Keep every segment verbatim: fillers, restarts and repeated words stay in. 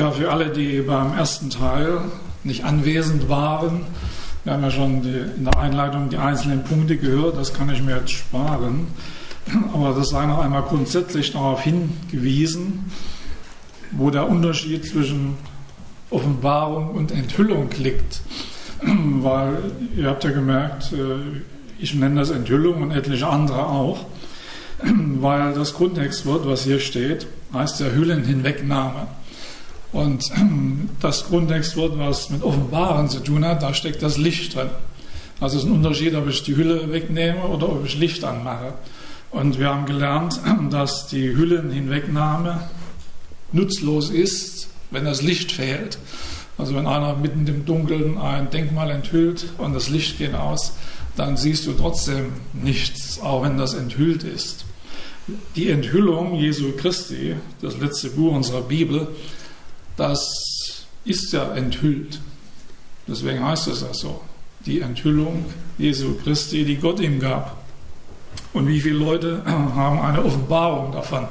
Ja, für alle, die beim ersten Teil nicht anwesend waren, wir haben ja schon die, in der Einleitung die einzelnen Punkte gehört, das kann ich mir jetzt sparen. Aber das sei noch einmal grundsätzlich darauf hingewiesen, wo der Unterschied zwischen Offenbarung und Enthüllung liegt. Weil ihr habt ja gemerkt, ich nenne das Enthüllung und etliche andere auch, weil das Grundtextwort, was hier steht, heißt ja Hüllenhinwegnahme. Und das Grundtextwort, was mit Offenbaren zu tun hat, da steckt das Licht drin. Also es ist ein Unterschied, ob ich die Hülle wegnehme oder ob ich Licht anmache. Und wir haben gelernt, dass die Hüllenhinwegnahme nutzlos ist, wenn das Licht fehlt. Also wenn einer mitten im Dunkeln ein Denkmal enthüllt und das Licht geht aus, dann siehst du trotzdem nichts, auch wenn das enthüllt ist. Die Enthüllung Jesu Christi, das letzte Buch unserer Bibel, das ist ja enthüllt. Deswegen heißt es ja so. Die Enthüllung Jesu Christi, die Gott ihm gab. Und wie viele Leute haben eine Offenbarung davon?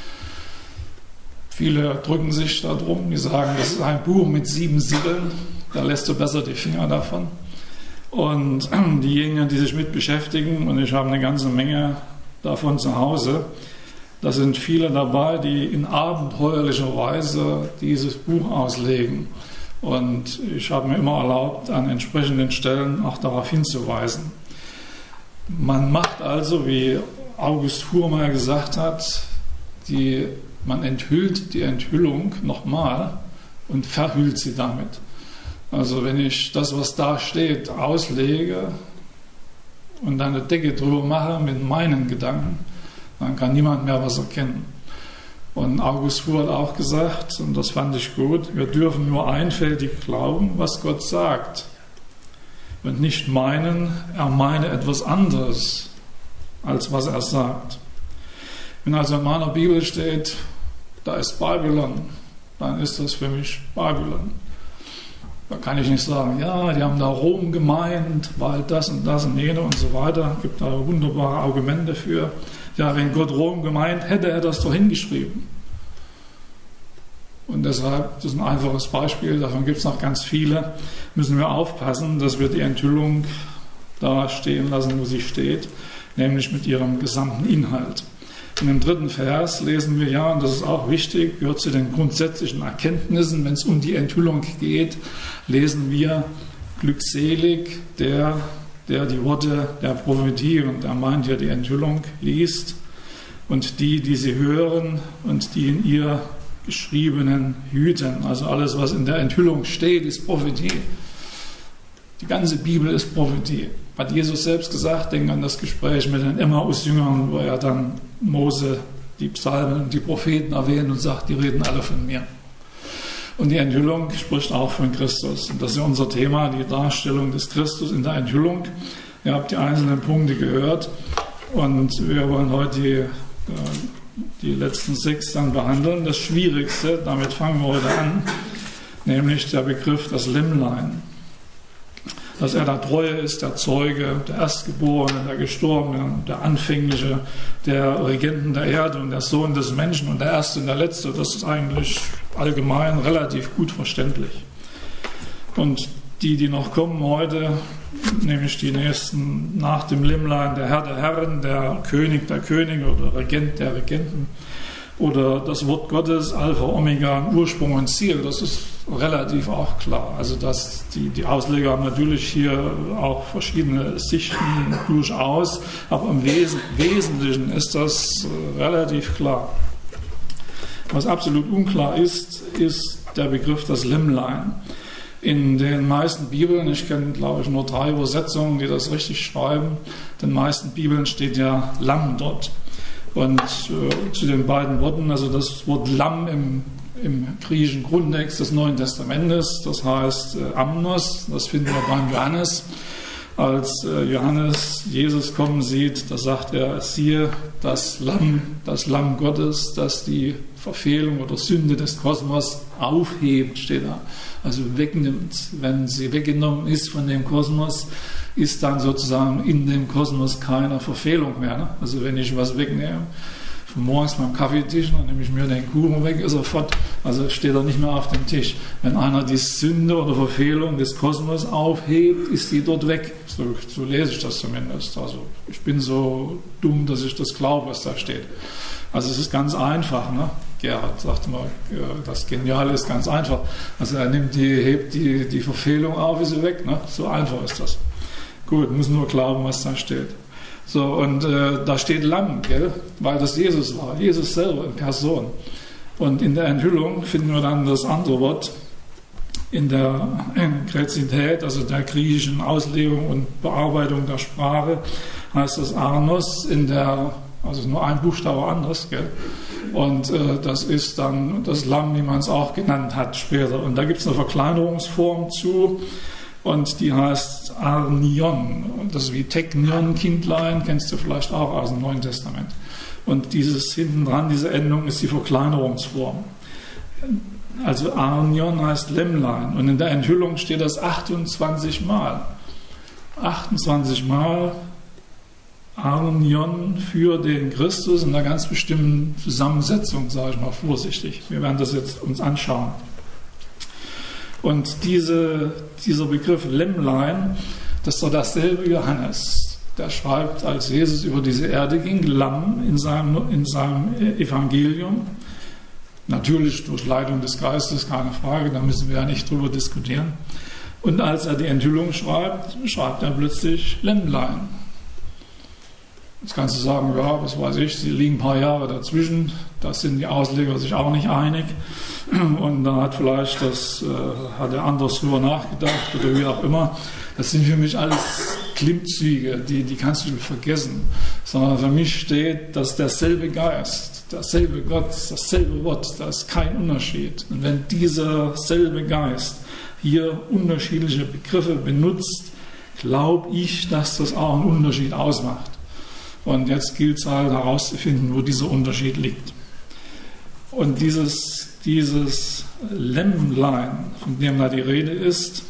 Viele drücken sich da drum, die sagen, das ist ein Buch mit sieben Siegeln, da lässt du besser die Finger davon. Und diejenigen, die sich mit beschäftigen, und ich habe eine ganze Menge davon zu Hause, da sind viele dabei, die in abenteuerlicher Weise dieses Buch auslegen. Und ich habe mir immer erlaubt, an entsprechenden Stellen auch darauf hinzuweisen. Man macht also, wie August Fuhrmeier gesagt hat, die, man enthüllt die Enthüllung nochmal und verhüllt sie damit. Also wenn ich das, was da steht, auslege und dann eine Decke drüber mache mit meinen Gedanken, dann kann niemand mehr was erkennen. Und August Fuhr hat auch gesagt, und das fand ich gut, wir dürfen nur einfältig glauben, was Gott sagt. Und nicht meinen, er meine etwas anderes, als was er sagt. Wenn also in meiner Bibel steht, da ist Babylon, dann ist das für mich Babylon. Da kann ich nicht sagen, ja, die haben da Rom gemeint, weil das und das und jene und so weiter. Es gibt da wunderbare Argumente für. Ja, wenn Gott Rom gemeint hätte, hätte er es doch hingeschrieben. Und deshalb, das ist ein einfaches Beispiel, davon gibt es noch ganz viele, müssen wir aufpassen, dass wir die Enthüllung da stehen lassen, wo sie steht, nämlich mit ihrem gesamten Inhalt. In dem dritten Vers lesen wir ja, und das ist auch wichtig, gehört zu den grundsätzlichen Erkenntnissen, wenn es um die Enthüllung geht, lesen wir, glückselig der, der die Worte der Prophetie, und er meint ja die Enthüllung, liest, und die, die sie hören und die in ihr Geschriebenen hüten. Also alles, was in der Enthüllung steht, ist Prophetie. Die ganze Bibel ist Prophetie. Hat Jesus selbst gesagt, denk an das Gespräch mit den Emmaus-Jüngern, wo er dann Mose, die Psalmen und die Propheten erwähnt und sagt, die reden alle von mir. Und die Enthüllung spricht auch von Christus. Und das ist ja unser Thema, die Darstellung des Christus in der Enthüllung. Ihr habt die einzelnen Punkte gehört und wir wollen heute die, die letzten sechs dann behandeln. Das Schwierigste, damit fangen wir heute an, nämlich der Begriff das Lämmlein. Dass er der Treue ist, der Zeuge, der Erstgeborene, der Gestorbene, der Anfängliche, der Regenten der Erde und der Sohn des Menschen und der Erste und der Letzte, das ist eigentlich allgemein relativ gut verständlich. Und die, die noch kommen heute, nämlich die nächsten nach dem Lämmlein, der Herr der Herren, der König der Könige oder Regent der Regenten oder das Wort Gottes, Alpha, Omega, Ursprung und Ziel, das ist relativ auch klar. Also dass die, die Ausleger haben natürlich hier auch verschiedene Sichten durchaus, aber im Wes- Wesentlichen ist das äh, relativ klar. Was absolut unklar ist, ist der Begriff das Lämmlein. In den meisten Bibeln, ich kenne glaube ich nur drei Übersetzungen, die das richtig schreiben, in den meisten Bibeln steht ja Lamm dort. Und äh, zu den beiden Worten, also das Wort Lamm im, im griechischen Grundtext des Neuen Testamentes, das heißt äh, Amnos, das finden wir beim Johannes. Als äh, Johannes Jesus kommen sieht, da sagt er, siehe, das Lamm, das Lamm Gottes, das die Verfehlung oder Sünde des Kosmos aufhebt, steht da. Also wegnimmt. Wenn sie weggenommen ist von dem Kosmos, ist dann sozusagen in dem Kosmos keine Verfehlung mehr. Ne? Also wenn ich was wegnehme, von morgens beim Kaffeetisch, dann nehme ich mir den Kuchen weg, ist er fort, Also steht er nicht mehr auf dem Tisch. Wenn einer die Sünde oder Verfehlung des Kosmos aufhebt, ist die dort weg. So, so lese ich das zumindest. Also ich bin so dumm, dass ich das glaube, was da steht. Also es ist ganz einfach, ne? Gerhard sagt mal, das Geniale ist ganz einfach. Also er nimmt die, hebt die, die Verfehlung auf, ist sie weg, ne? So einfach ist das. Gut, muss nur glauben, was da steht. So, und äh, da steht Lamm, gell? Weil das Jesus war, Jesus selber in Person. Und in der Enthüllung finden wir dann das andere Wort in der Gräzität, also der griechischen Auslegung und Bearbeitung der Sprache, heißt das Arnos, in der, also nur ein Buchstabe anders, gell? Und äh, das ist dann das Lamm, wie man es auch genannt hat später. Und da gibt es eine Verkleinerungsform zu, und die heißt Arnion. Und das ist wie Teknion, Kindlein, kennst du vielleicht auch aus dem Neuen Testament. Und dieses hinten dran, diese Endung, ist die Verkleinerungsform. Also Arnion heißt Lämmlein. Und in der Enthüllung steht das achtundzwanzig Mal. achtundzwanzig Mal Arnion für den Christus in einer ganz bestimmten Zusammensetzung, sage ich mal vorsichtig. Wir werden das jetzt uns anschauen. Und diese, dieser Begriff Lämmlein, das ist doch dasselbe Johannes. Der schreibt, als Jesus über diese Erde ging, Lamm in seinem, in seinem Evangelium. Natürlich durch Leitung des Geistes, keine Frage, da müssen wir ja nicht drüber diskutieren. Und als er die Enthüllung schreibt, schreibt er plötzlich Lämmlein. Jetzt kannst du sagen, ja, was weiß ich, sie liegen ein paar Jahre dazwischen, da sind die Ausleger sich auch nicht einig. Und da hat vielleicht das, äh, hat er anders drüber nachgedacht oder wie auch immer. Das sind für mich alles Klimmzüge, die, die kannst du vergessen. Sondern für mich steht, dass derselbe Geist, derselbe Gott, dasselbe Wort, da ist kein Unterschied. Und wenn dieser selbe Geist hier unterschiedliche Begriffe benutzt, glaube ich, dass das auch einen Unterschied ausmacht. Und jetzt gilt es halt herauszufinden, wo dieser Unterschied liegt. Und dieses, dieses Lämmlein, von dem da die Rede ist,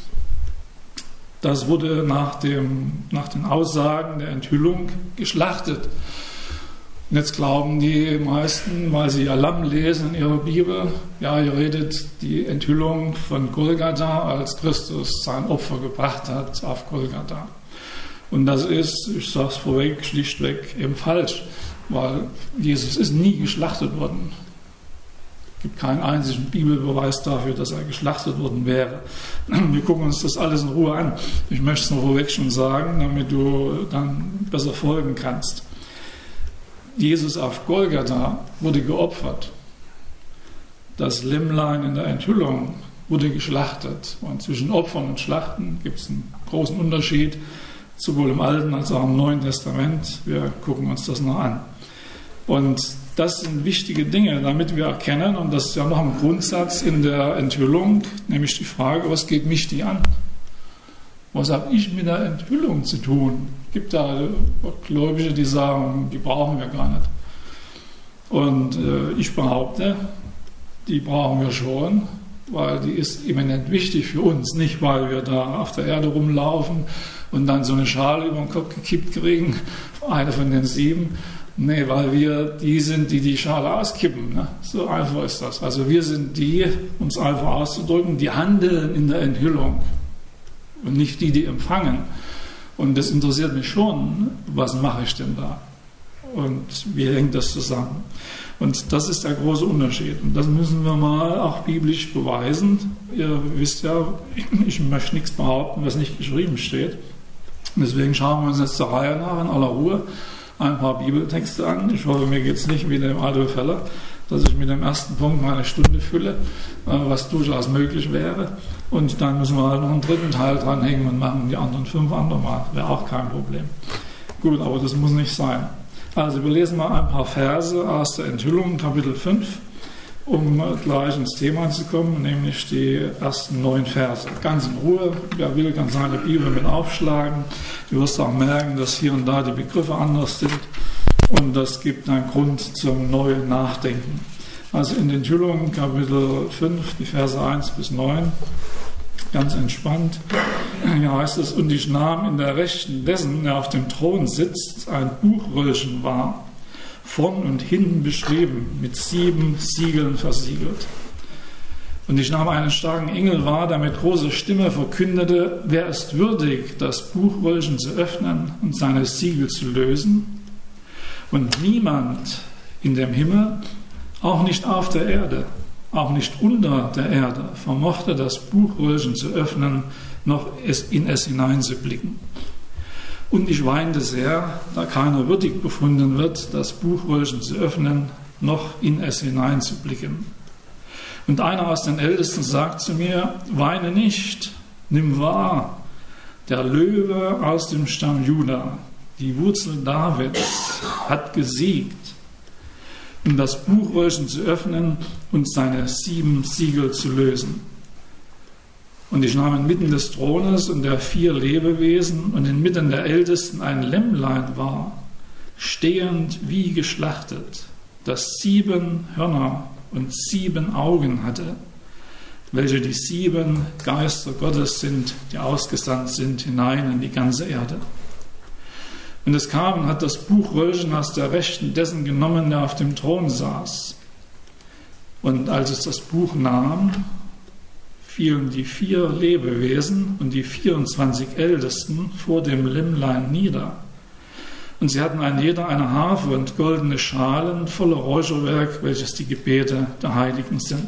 das wurde nach, dem, nach den Aussagen der Enthüllung geschlachtet. Und jetzt glauben die meisten, weil sie ja Lamm lesen in ihrer Bibel, ja, ihr redet die Enthüllung von Golgatha, als Christus sein Opfer gebracht hat auf Golgatha. Und das ist, ich sage es vorweg, schlichtweg eben falsch, weil Jesus ist nie geschlachtet worden. Es gibt keinen einzigen Bibelbeweis dafür, dass er geschlachtet worden wäre. Wir gucken uns das alles in Ruhe an. Ich möchte es nur vorweg schon sagen, damit du dann besser folgen kannst. Jesus auf Golgatha wurde geopfert. Das Lämmlein in der Enthüllung wurde geschlachtet. Und zwischen Opfern und Schlachten gibt es einen großen Unterschied, sowohl im Alten als auch im Neuen Testament. Wir gucken uns das noch an. Und das sind wichtige Dinge, damit wir erkennen, und das ist ja noch ein Grundsatz in der Enthüllung, nämlich die Frage, was geht mich die an? Was habe ich mit der Enthüllung zu tun? Es gibt da Gläubige, die sagen, die brauchen wir gar nicht. Und äh, ich behaupte, die brauchen wir schon, weil die ist eminent wichtig für uns. Nicht, weil wir da auf der Erde rumlaufen und dann so eine Schale über den Kopf gekippt kriegen, eine von den sieben. Nee, weil wir die sind, die die Schale auskippen. Ne? So einfach ist das. Also wir sind die, um es einfach auszudrücken, die handeln in der Enthüllung und nicht die, die empfangen. Und das interessiert mich schon, was mache ich denn da? Und wie hängt das zusammen? Und das ist der große Unterschied. Und das müssen wir mal auch biblisch beweisen. Ihr wisst ja, ich möchte nichts behaupten, was nicht geschrieben steht. Und deswegen schauen wir uns jetzt zur Reihe nach in aller Ruhe ein paar Bibeltexte an. Ich hoffe, mir geht es nicht wie dem Adolf Heller, dass ich mit dem ersten Punkt meine Stunde fülle, was durchaus möglich wäre. Und dann müssen wir halt noch einen dritten Teil dranhängen und machen die anderen fünf andermal. Wäre auch kein Problem. Gut, aber das muss nicht sein. Also wir lesen mal ein paar Verse aus der Enthüllung, Kapitel fünf, um gleich ins Thema zu kommen, nämlich die ersten neun Verse. Ganz in Ruhe, wer will, kann seine Bibel mit aufschlagen. Du wirst auch merken, dass hier und da die Begriffe anders sind und das gibt einen Grund zum neuen Nachdenken. Also in der Enthüllung, Kapitel fünf, die Verse eins bis neun, ganz entspannt. Hier heißt es, und ich nahm in der Rechten dessen, der auf dem Thron sitzt, ein Buchröllchen wahr, vorn und hinten beschrieben, mit sieben Siegeln versiegelt. Und ich nahm einen starken Engel wahr, der mit großer Stimme verkündete: Wer ist würdig, das Buchröllchen zu öffnen und seine Siegel zu lösen? Und niemand in dem Himmel, auch nicht auf der Erde, auch nicht unter der Erde, vermochte das Buchröllchen zu öffnen, noch in es hineinzublicken. Und ich weinte sehr, da keiner würdig befunden wird, das Buchröllchen zu öffnen, noch in es hineinzublicken. Und einer aus den Ältesten sagt zu mir: Weine nicht, nimm wahr, der Löwe aus dem Stamm Juda, die Wurzel Davids, hat gesiegt, um das Buchröllchen zu öffnen und seine sieben Siegel zu lösen. Und ich nahm inmitten des Thrones und der vier Lebewesen und inmitten der Ältesten ein Lämmlein wahr, stehend wie geschlachtet, das sieben Hörner und sieben Augen hatte, welche die sieben Geister Gottes sind, die ausgesandt sind hinein in die ganze Erde. Und es kam und hat das Buchröllchen aus der Rechten dessen genommen, der auf dem Thron saß. Und als es das Buch nahm, fielen die vier Lebewesen und die vierundzwanzig Ältesten vor dem Lämmlein nieder. Und sie hatten ein jeder eine Harfe und goldene Schalen voller Räucherwerk, welches die Gebete der Heiligen sind.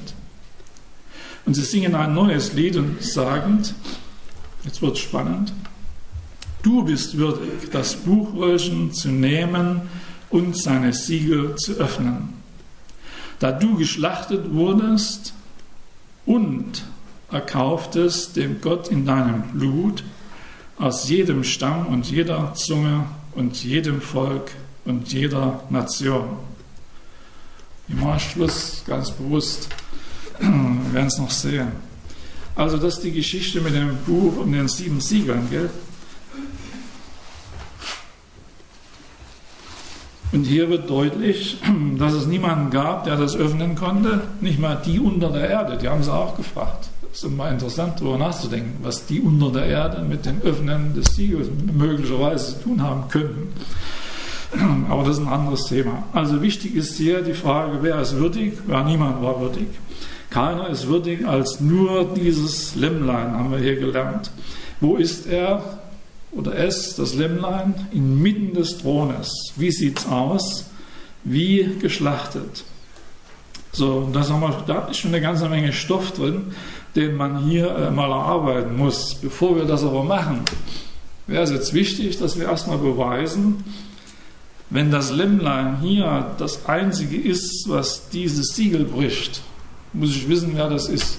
Und sie singen ein neues Lied und sagend, jetzt wird es spannend: Du bist würdig, das Buchröllchen zu nehmen und seine Siegel zu öffnen. Da du geschlachtet wurdest und erkauftest dem Gott in deinem Blut aus jedem Stamm und jeder Zunge und jedem Volk und jeder Nation. Ich mache Schluss ganz bewusst. Wir werden es noch sehen. Also das ist die Geschichte mit dem Buch und den sieben Siegeln, gell? Und hier wird deutlich, dass es niemanden gab, der das öffnen konnte, nicht mal die unter der Erde. Die haben sie auch gefragt. Das ist immer interessant, darüber nachzudenken, was die unter der Erde mit dem Öffnen des Siegels möglicherweise zu tun haben könnten. Aber das ist ein anderes Thema. Also wichtig ist hier die Frage, wer ist würdig? Ja, niemand war würdig. Keiner ist würdig als nur dieses Lämmlein, haben wir hier gelernt. Wo ist er oder es, das Lämmlein? Inmitten des Thrones. Wie sieht es aus? Wie geschlachtet. So, das haben wir, da ist schon eine ganze Menge Stoff drin, den man hier äh, mal erarbeiten muss. Bevor wir das aber machen, wäre es jetzt wichtig, dass wir erstmal beweisen, wenn das Lämmlein hier das Einzige ist, was dieses Siegel bricht, muss ich wissen, wer das ist.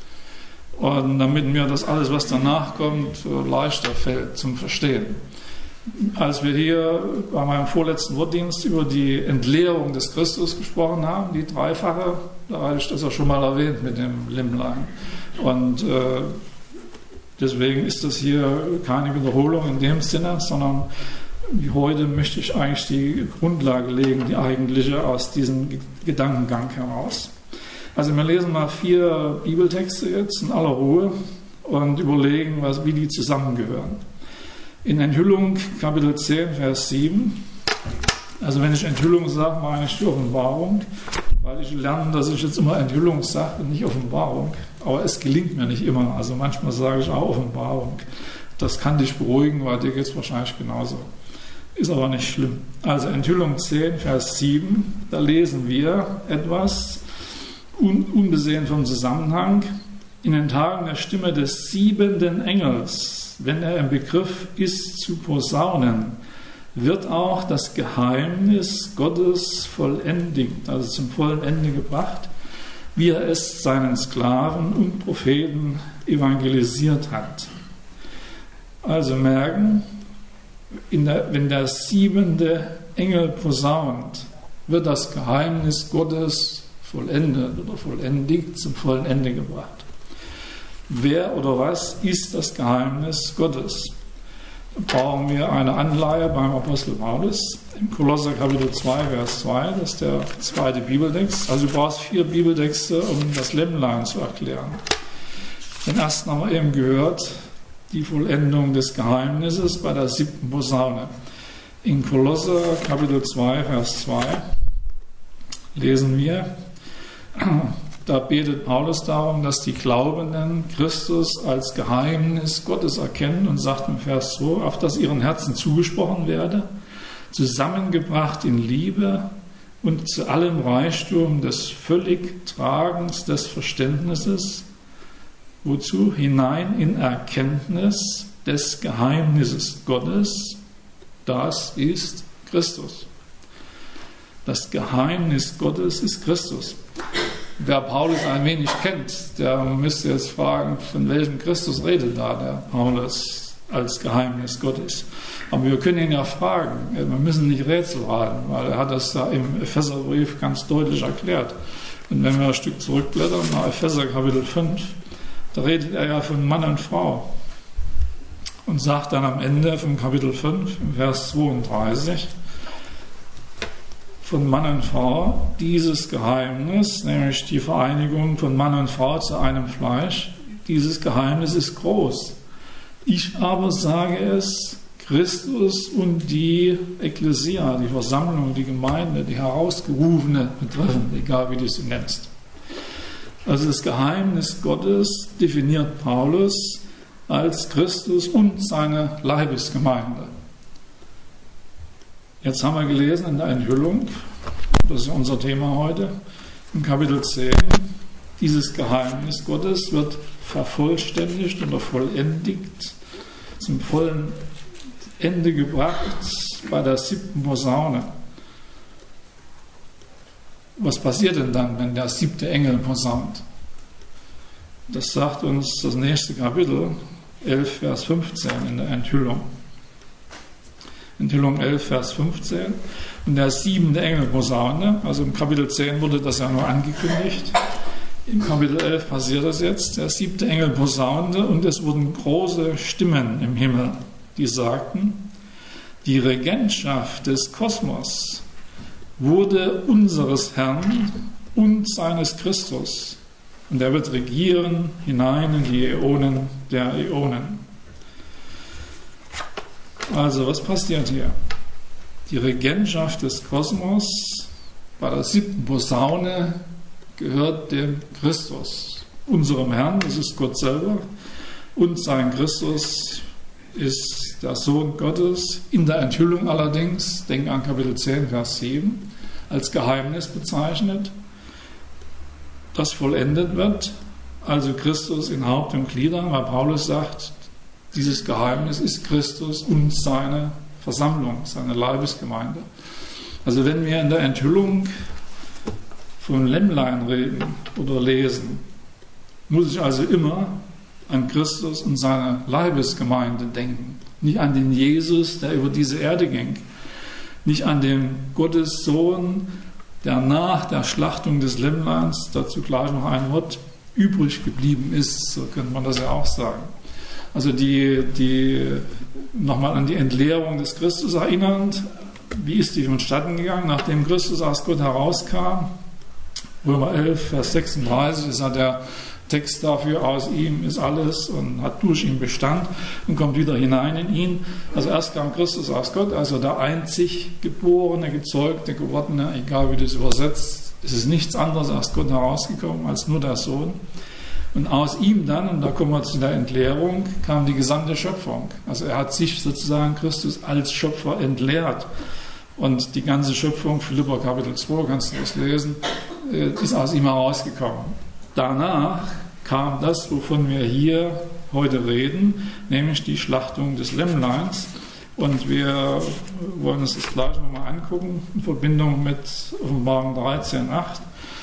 Und damit mir das alles, was danach kommt, leichter fällt zum Verstehen. Als wir hier bei meinem vorletzten Wortdienst über die Entleerung des Christus gesprochen haben, die dreifache, da hatte ich das ja schon mal erwähnt mit dem Lämmlein. Und äh, deswegen ist das hier keine Wiederholung in dem Sinne, sondern wie heute möchte ich eigentlich die Grundlage legen, die eigentliche, aus diesem Gedankengang heraus. Also wir lesen mal vier Bibeltexte jetzt in aller Ruhe und überlegen, was, wie die zusammengehören. In Enthüllung, Kapitel zehn, Vers sieben. Also wenn ich Enthüllung sage, meine ich die Offenbarung, weil ich lerne, dass ich jetzt immer Enthüllung sage und nicht Offenbarung. Aber es gelingt mir nicht immer. Also manchmal sage ich auch Offenbarung. Das kann dich beruhigen, weil dir geht es wahrscheinlich genauso. Ist aber nicht schlimm. Also Enthüllung zehn, Vers sieben, da lesen wir etwas, un- unbesehen vom Zusammenhang. In den Tagen der Stimme des siebenten Engels, wenn er im Begriff ist zu posaunen, wird auch das Geheimnis Gottes vollendigt, also zum vollen Ende gebracht, wie er es seinen Sklaven und Propheten evangelisiert hat. Also merken, in der, wenn der siebente Engel posaunt, wird das Geheimnis Gottes vollendet oder vollendigt, zum vollen Ende gebracht. Wer oder was ist das Geheimnis Gottes? Da brauchen wir eine Anleihe beim Apostel Paulus im Kolosser Kapitel zwei, Vers zwei, das ist der zweite Bibeltext. Also du brauchst vier Bibeltexte, um das Lämmlein zu erklären. Den ersten haben wir eben gehört, die Vollendung des Geheimnisses bei der siebten Posaune. In Kolosser Kapitel zwei, Vers zwei lesen wir: da betet Paulus darum, dass die Glaubenden Christus als Geheimnis Gottes erkennen und sagt im Vers zwei, auf das ihren Herzen zugesprochen werde, zusammengebracht in Liebe und zu allem Reichtum des völlig Tragens des Verständnisses, wozu hinein in Erkenntnis des Geheimnisses Gottes, das ist Christus. Das Geheimnis Gottes ist Christus. Wer Paulus ein wenig kennt, der müsste jetzt fragen, von welchem Christus redet da der Paulus als Geheimnis Gottes. Aber wir können ihn ja fragen, wir müssen nicht Rätsel raten, weil er hat das da im Epheserbrief ganz deutlich erklärt. Und wenn wir ein Stück zurückblättern, nach Epheser Kapitel fünf, da redet er ja von Mann und Frau und sagt dann am Ende vom Kapitel fünf, im Vers zweiunddreißig, von Mann und Frau, dieses Geheimnis, nämlich die Vereinigung von Mann und Frau zu einem Fleisch, dieses Geheimnis ist groß. Ich aber sage es, Christus und die Ekklesia, die Versammlung, die Gemeinde, die Herausgerufene betreffen, egal wie du sie nennst. Also das Geheimnis Gottes definiert Paulus als Christus und seine Leibesgemeinde. Jetzt haben wir gelesen in der Enthüllung, das ist unser Thema heute, im Kapitel zehn, dieses Geheimnis Gottes wird vervollständigt oder vollendigt, zum vollen Ende gebracht bei der siebten Posaune. Was passiert denn dann, wenn der siebte Engel posaunt? Das sagt uns das nächste Kapitel, elf, Vers fünfzehn in der Enthüllung. Enthüllung elf, Vers fünfzehn. Und der siebente Engel posaune, also im Kapitel zehn wurde das ja nur angekündigt. Im Kapitel elf passiert das jetzt. Der siebte Engel posaunte und es wurden große Stimmen im Himmel, die sagten, die Regentschaft des Kosmos wurde unseres Herrn und seines Christus. Und er wird regieren hinein in die Äonen der Äonen. Also, was passiert hier? Die Regentschaft des Kosmos bei der siebten Posaune gehört dem Christus, unserem Herrn, das ist Gott selber, und sein Christus ist der Sohn Gottes, in der Enthüllung allerdings, denken an Kapitel zehn, Vers sieben, als Geheimnis bezeichnet, das vollendet wird, also Christus in Haupt und Gliedern, weil Paulus sagt, dieses Geheimnis ist Christus und seine Versammlung, seine Leibesgemeinde. Also wenn wir in der Enthüllung vom Lämmlein reden oder lesen, muss ich also immer an Christus und seine Leibesgemeinde denken. Nicht an den Jesus, der über diese Erde ging. Nicht an den Gottessohn, der nach der Schlachtung des Lämmleins, dazu gleich noch ein Wort, übrig geblieben ist, so könnte man das ja auch sagen. Also die, die nochmal an die Entleerung des Christus erinnernd, wie ist die vonstatten gegangen, nachdem Christus aus Gott herauskam? Römer elf, Vers sechsunddreißig ist ja der Text dafür, aus ihm ist alles und hat durch ihn Bestand und kommt wieder hinein in ihn. Also erst kam Christus aus Gott, also der einzig geborene, gezeugte, gewordene, egal wie du es übersetzt, es ist nichts anderes aus Gott herausgekommen als nur der Sohn. Und aus ihm dann, und da kommen wir zu der Entleerung, kam die gesamte Schöpfung. Also er hat sich sozusagen Christus als Schöpfer entleert. Und die ganze Schöpfung, Philipper Kapitel zwei, kannst du das lesen, ist aus ihm herausgekommen. Danach kam das, wovon wir hier heute reden, nämlich die Schlachtung des Lämmleins. Und wir wollen uns das gleich nochmal angucken, in Verbindung mit Offenbarung dreizehn, acht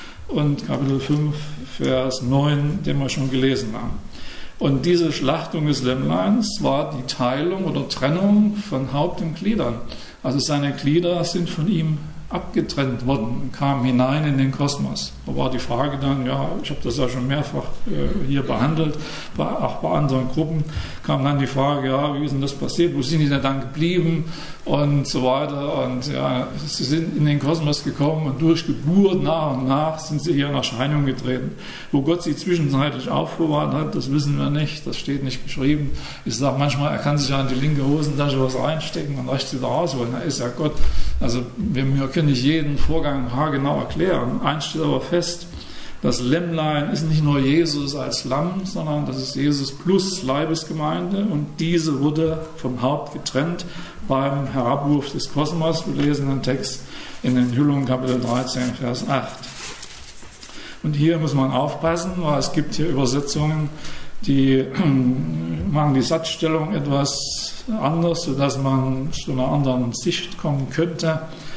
und Kapitel fünf, Vers neun, den wir schon gelesen haben. Und diese Schlachtung des Lämmleins war die Teilung oder Trennung von Haupt und Gliedern. Also seine Glieder sind von ihm abgetrennt worden und kamen hinein in den Kosmos. Da war die Frage dann, ja, ich habe das ja schon mehrfach äh, hier behandelt, bei, auch bei anderen Gruppen kam dann die Frage, ja, wie ist denn das passiert, wo sind die denn dann geblieben und so weiter. Und ja, sie sind in den Kosmos gekommen und durch Geburt nach und nach sind sie hier in Erscheinung getreten. Wo Gott sie zwischenzeitlich aufbewahrt hat, das wissen wir nicht, das steht nicht geschrieben. Ich sage manchmal, er kann sich ja in die linke Hosentasche was reinstecken und rechts wieder rausholen. Er ist ja Gott. Also wir, wir können nicht jeden Vorgang haargenau erklären. Eins steht aber fest, Das Lämmlein ist nicht nur Jesus als Lamm, sondern das ist Jesus plus Leibesgemeinde, und diese wurde vom Haupt getrennt beim Herabwurf des Kosmos. Wir lesen den Text in Enthüllung Kapitel dreizehn, Vers acht. Und hier muss man aufpassen, weil es gibt hier Übersetzungen, die machen die Satzstellung etwas anders, sodass man zu einer anderen Sicht kommen könnte.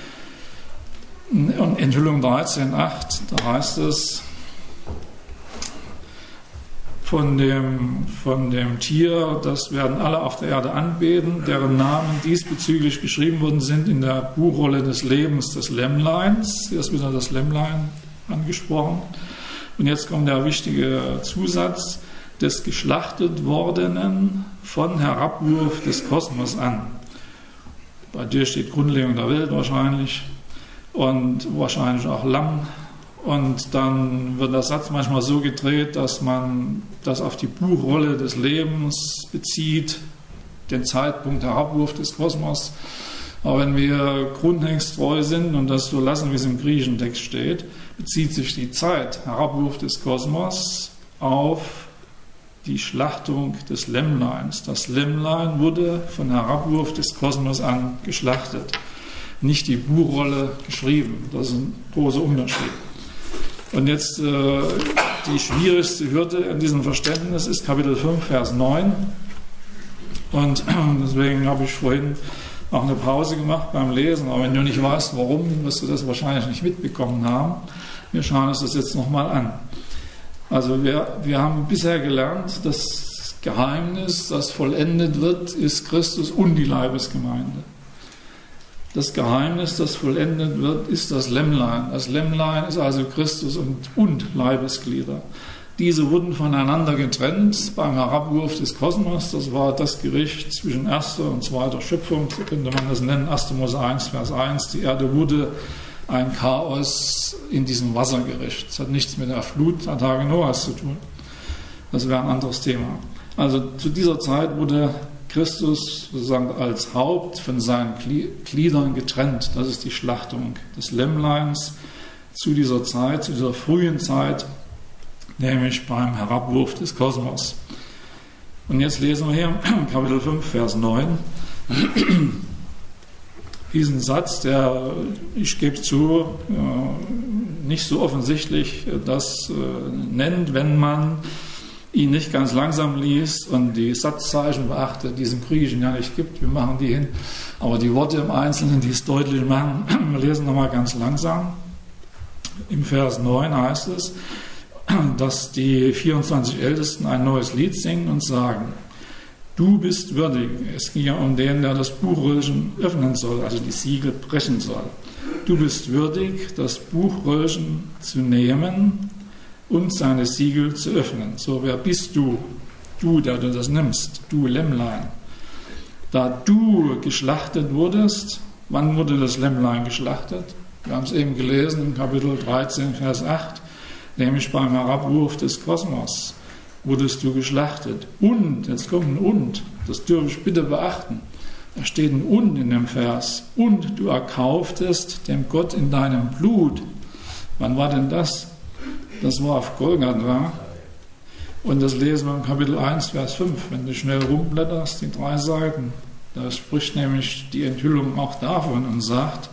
Und Enthüllung dreizehn, acht, da heißt es, Von dem, von dem Tier, das werden alle auf der Erde anbeten, deren Namen diesbezüglich geschrieben worden sind in der Buchrolle des Lebens des Lämmleins. Hier ist wieder das Lämmlein angesprochen. Und jetzt kommt der wichtige Zusatz: des geschlachtet Wordenen von Herabwurf des Kosmos an. Bei dir steht Grundlegung der Welt wahrscheinlich und wahrscheinlich auch Lamm. Und dann wird der Satz manchmal so gedreht, dass man das auf die Buchrolle des Lebens bezieht, den Zeitpunkt der Herabwurf des Kosmos. Aber wenn wir grundtexttreu sind und das so lassen, wie es im griechischen Text steht, bezieht sich die Zeit Herabwurf des Kosmos auf die Schlachtung des Lämmleins. Das Lämmlein wurde von Herabwurf des Kosmos an geschlachtet, nicht die Buchrolle geschrieben. Das ist ein großer Unterschied. Und jetzt äh, die schwierigste Hürde in diesem Verständnis ist Kapitel fünf, Vers neun. Und deswegen habe ich vorhin auch eine Pause gemacht beim Lesen. Aber wenn du nicht weißt, warum, wirst du das wahrscheinlich nicht mitbekommen haben. Wir schauen uns das jetzt nochmal an. Also wir, wir haben bisher gelernt, das Geheimnis, das vollendet wird, ist Christus und die Leibesgemeinde. Das Geheimnis, das vollendet wird, ist das Lämmlein. Das Lämmlein ist also Christus und, und Leibesglieder. Diese wurden voneinander getrennt beim Herabwurf des Kosmos. Das war das Gericht zwischen erster und zweiter Schöpfung, so könnte man das nennen. erster Mose eins, Vers eins. Die Erde wurde ein Chaos in diesem Wassergericht. Das hat nichts mit der Flut der Tage Noahs zu tun. Das wäre ein anderes Thema. Also zu dieser Zeit wurde Christus sozusagen als Haupt von seinen Gliedern getrennt. Das ist die Schlachtung des Lämmleins zu dieser Zeit, zu dieser frühen Zeit, nämlich beim Herabwurf des Kosmos. Und jetzt lesen wir hier Kapitel fünf, Vers neun. Diesen Satz, der, ich gebe zu, nicht so offensichtlich das nennt, wenn man ihn nicht ganz langsam liest und die Satzzeichen beachtet, die es im Griechischen ja nicht gibt. Wir machen die hin. Aber die Worte im Einzelnen, die es deutlich machen, wir lesen nochmal ganz langsam. Im Vers neun heißt es, dass die vierundzwanzig Ältesten ein neues Lied singen und sagen: Du bist würdig. Es ging ja um den, der das Buchröllchen öffnen soll, also die Siegel brechen soll. Du bist würdig, das Buchröllchen zu nehmen und seine Siegel zu öffnen. So, wer bist du? Du, der du das nimmst, du Lämmlein. Da du geschlachtet wurdest, wann wurde das Lämmlein geschlachtet? Wir haben es eben gelesen im Kapitel dreizehn, Vers acht, nämlich beim Herabwurf des Kosmos wurdest du geschlachtet. Und, jetzt kommt ein Und, das dürfe ich bitte beachten. Da steht ein Und in dem Vers. Und du erkauftest dem Gott in deinem Blut. Wann war denn das? Das war auf Golgatha. Und das lesen wir im Kapitel eins, Vers fünf. Wenn du schnell rumblätterst, die drei Seiten, da spricht nämlich die Enthüllung auch davon und sagt,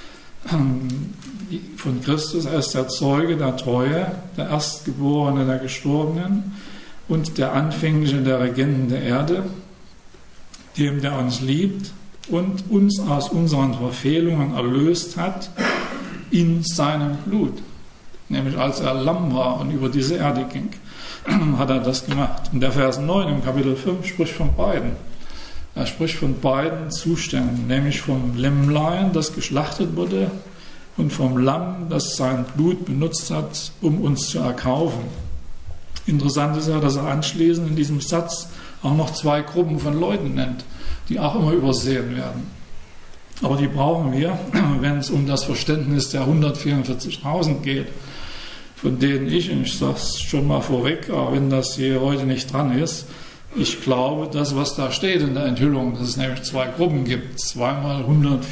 von Christus, er ist der Zeuge der Treue, der Erstgeborene der Gestorbenen und der Anfängliche der Regenten der Erde, dem, der uns liebt und uns aus unseren Verfehlungen erlöst hat in seinem Blut. Nämlich als er Lamm war und über diese Erde ging, hat er das gemacht. Und der Vers neun im Kapitel fünf spricht von beiden. Er spricht von beiden Zuständen, nämlich vom Lämmlein, das geschlachtet wurde, und vom Lamm, das sein Blut benutzt hat, um uns zu erkaufen. Interessant ist ja, dass er anschließend in diesem Satz auch noch zwei Gruppen von Leuten nennt, die auch immer übersehen werden. Aber die brauchen wir, wenn es um das Verständnis der hundertvierundvierzigtausend geht, von denen ich, und ich sage es schon mal vorweg, auch wenn das hier heute nicht dran ist, ich glaube, das, was da steht in der Enthüllung, dass es nämlich zwei Gruppen gibt, zweimal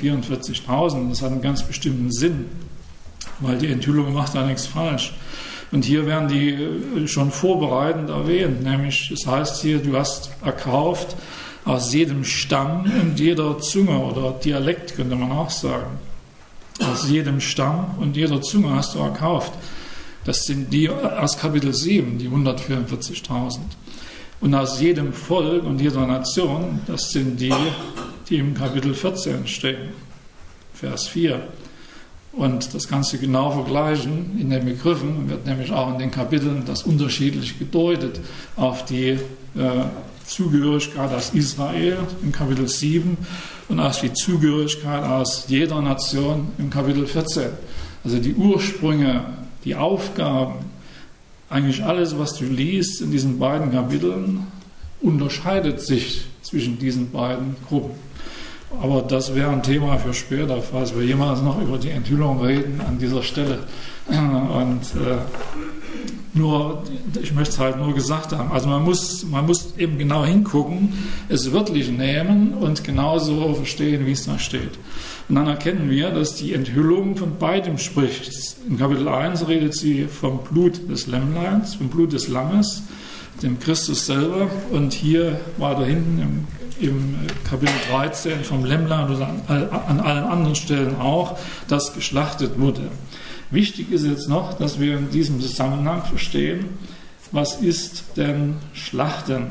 hundertvierundvierzigtausend, das hat einen ganz bestimmten Sinn, weil die Enthüllung macht da nichts falsch. Und hier werden die schon vorbereitend erwähnt, nämlich es heißt hier, du hast erkauft aus jedem Stamm und jeder Zunge oder Dialekt, könnte man auch sagen. Aus jedem Stamm und jeder Zunge hast du erkauft. Das sind die aus Kapitel sieben, die hundertvierundvierzigtausend. Und aus jedem Volk und jeder Nation, das sind die, die im Kapitel vierzehn stehen, Vers vier. Und das kannst du genau vergleichen in den Begriffen, wird nämlich auch in den Kapiteln das unterschiedlich gedeutet auf die äh, Zugehörigkeit aus Israel im Kapitel sieben und auf die Zugehörigkeit aus jeder Nation im Kapitel vierzehn. Also die Ursprünge, die Aufgaben, eigentlich alles, was du liest in diesen beiden Kapiteln, unterscheidet sich zwischen diesen beiden Gruppen. Aber das wäre ein Thema für später, falls wir jemals noch über die Enthüllung reden an dieser Stelle. Und äh, nur, ich möchte es halt nur gesagt haben. Also man muss, man muss eben genau hingucken, es wörtlich nehmen und genauso verstehen, wie es da steht. Und dann erkennen wir, dass die Enthüllung von beidem spricht. In Kapitel eins redet sie vom Blut des Lämmleins, vom Blut des Lammes, dem Christus selber. Und hier weiter hinten im im Kapitel dreizehn vom Lämmlein oder an allen anderen Stellen auch, das geschlachtet wurde. Wichtig ist jetzt noch, dass wir in diesem Zusammenhang verstehen, was ist denn Schlachten?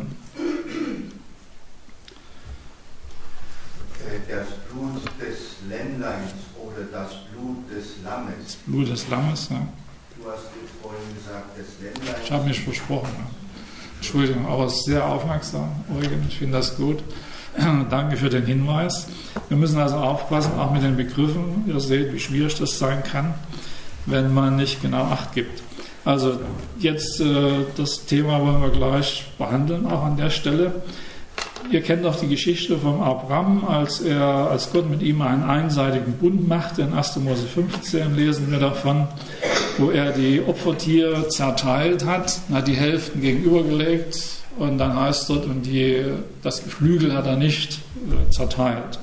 Das Blut des Lämmleins oder das Blut des Lammes. Das Blut des Lammes, ja. Du hast jetzt vorhin gesagt, des Lämmleins. Ich habe mich versprochen, ja. Entschuldigung, aber sehr aufmerksam, Eugen, ich finde das gut. Danke für den Hinweis. Wir müssen also aufpassen, auch mit den Begriffen. Ihr seht, wie schwierig das sein kann, wenn man nicht genau Acht gibt. Also jetzt äh, das Thema wollen wir gleich behandeln, auch an der Stelle. Ihr kennt doch die Geschichte von Abraham, als er, als Gott mit ihm einen einseitigen Bund machte. In erster Mose fünfzehn lesen wir davon, wo er die Opfertiere zerteilt hat, hat die Hälften gegenübergelegt und dann heißt dort, und die, das Geflügel hat er nicht äh, zerteilt.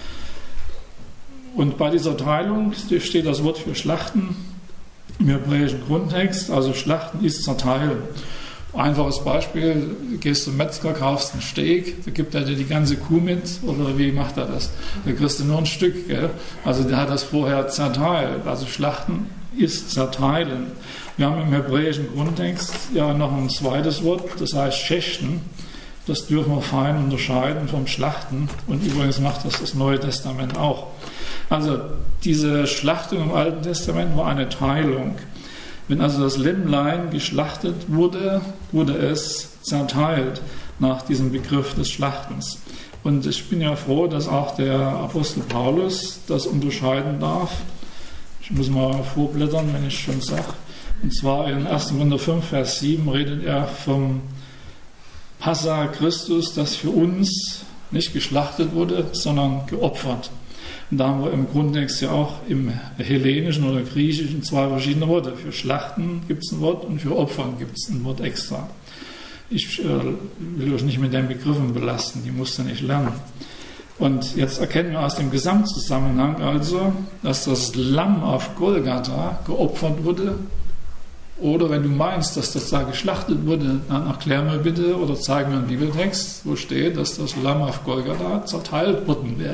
Und bei dieser Teilung steht das Wort für Schlachten im hebräischen Grundtext, also Schlachten ist zerteilen. Einfaches Beispiel, du gehst zum Metzger, kaufst ein Steak, da gibt er dir die ganze Kuh mit, oder wie macht er das? Da kriegst du nur ein Stück, gell? Also der hat das vorher zerteilt. Also Schlachten ist zerteilen. Wir haben im hebräischen Grundtext ja noch ein zweites Wort, das heißt Schächten. Das dürfen wir fein unterscheiden vom Schlachten. Und übrigens macht das das Neue Testament auch. Also diese Schlachtung im Alten Testament war eine Teilung. Wenn also das Lämmlein geschlachtet wurde, wurde es zerteilt nach diesem Begriff des Schlachtens. Und ich bin ja froh, dass auch der Apostel Paulus das unterscheiden darf. Ich muss mal vorblättern, wenn ich schon sage. Und zwar in erster Korinther fünf, Vers sieben redet er vom Passa Christus, das für uns nicht geschlachtet wurde, sondern geopfert. Und da haben wir im Grundtext ja auch im Hellenischen oder Griechischen zwei verschiedene Worte. Für Schlachten gibt es ein Wort und für Opfern gibt es ein Wort extra. Ich äh, will euch nicht mit den Begriffen belasten, die musst du nicht lernen. Und jetzt erkennen wir aus dem Gesamtzusammenhang also, dass das Lamm auf Golgatha geopfert wurde. Oder wenn du meinst, dass das da geschlachtet wurde, dann erklär mir bitte oder zeig mir einen Bibeltext, wo steht, dass das Lamm auf Golgatha zerteilt worden wäre.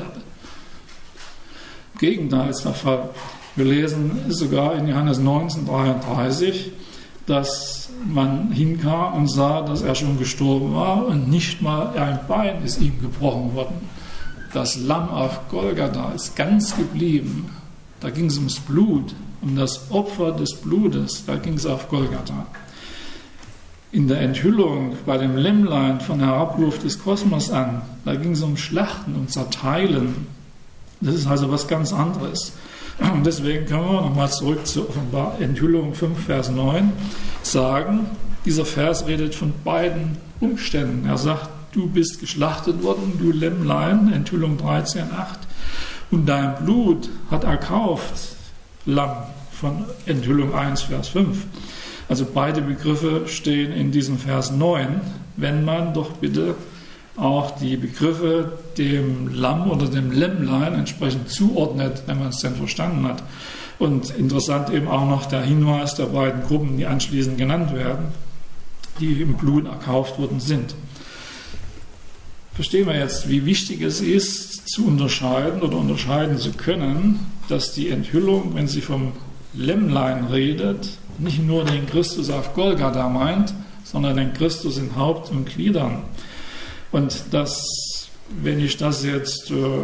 Im Gegenteil ist der Fall. Wir lesen sogar in Johannes neunzehn, dreiunddreißig, dass man hinkam und sah, dass er schon gestorben war und nicht mal ein Bein ist ihm gebrochen worden. Das Lamm auf Golgatha ist ganz geblieben. Da ging es ums Blut, um das Opfer des Blutes. Da ging es auf Golgatha. In der Enthüllung bei dem Lämmlein von Herabruf des Kosmos an, da ging es um Schlachten, um Zerteilen. Das ist also was ganz anderes. Und deswegen können wir nochmal zurück zur Enthüllung fünf, Vers neun sagen, dieser Vers redet von beiden Umständen. Er sagt, du bist geschlachtet worden, du Lämmlein, Enthüllung dreizehn, acht, und dein Blut hat erkauft, Lamm, von Enthüllung eins, Vers fünf. Also beide Begriffe stehen in diesem Vers neun, wenn man doch bitte auch die Begriffe dem Lamm oder dem Lämmlein entsprechend zuordnet, wenn man es denn verstanden hat. Und interessant eben auch noch der Hinweis der beiden Gruppen, die anschließend genannt werden, die im Blut erkauft worden sind. Verstehen wir jetzt, wie wichtig es ist, zu unterscheiden oder unterscheiden zu können, dass die Enthüllung, wenn sie vom Lämmlein redet, nicht nur den Christus auf Golgatha meint, sondern den Christus in Haupt und Gliedern. Und dass, wenn ich das jetzt, äh,